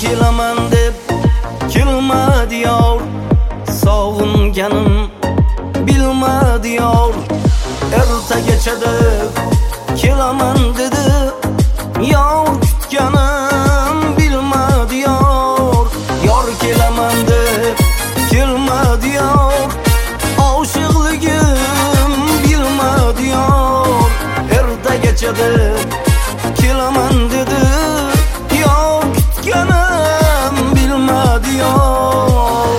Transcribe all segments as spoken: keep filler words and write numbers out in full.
kelaman deb kelma diyor, sog'inganim bilma diyor. Ertagacha deb kelaman dedi, yor kutganim bilma diyor. Yor kelaman deb kelma diyor, oshiqligim bilma diyor. Ertagacha deb kelaman dedi, yor kutganim bilma diyor.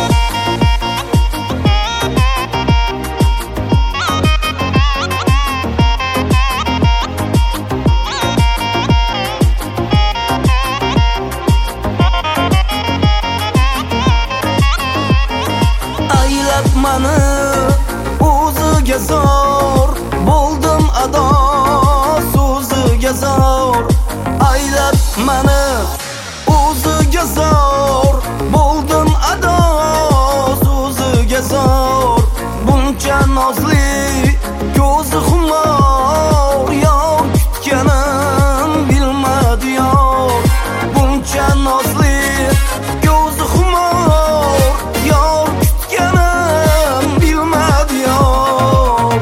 Aylab mani o'ziga zor, bo'ldim ado so'ziga zor. Aylab mani o'ziga zor, bo'ldim ado so'ziga zor. Buncha nozli ko'zi xumor, yor kutganim bilma diyor. Buncha nozli ko'zi xumor, yor kutganim bilma diyor.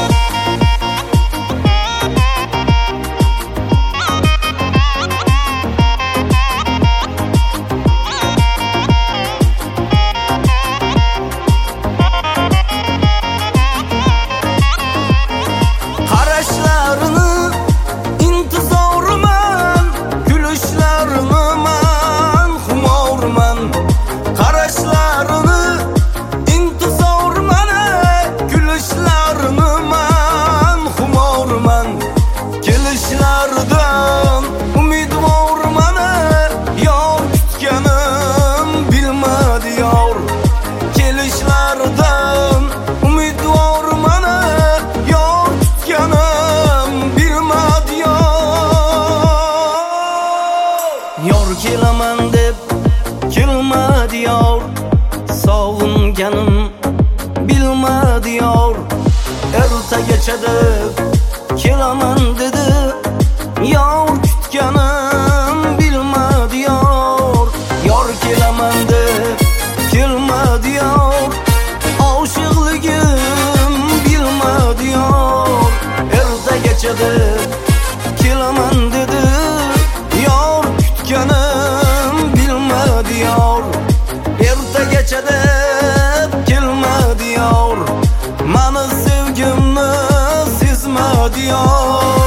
Qarashlarini intizorman, kulishlarini man xumorman. Qarashlarini intizorman, kulishlarini man xumorman. Kelishlardan umidvorman, yor kutganim bilma diyor. Kelishlardan umidvorman, yor kutganim bilma diyor. Yor kelaman deb kelma diyor, sog'inganim bilma diyor. Ertagacha deb kelaman dedi, yor kutganim bilma diyor. Yor kelaman deb kelma diyor, oshiqligim bilma diyor. Ertagacha deb kelaman dedi, yor kutganim bilma diyor. Ertagacha deb kelma diyor, mani sevgimni sezma diyor.